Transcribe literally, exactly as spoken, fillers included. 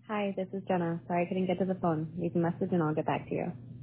Hi, this is Jenna. Sorry I couldn't get to the phone. Leave a message and I'll get back to you.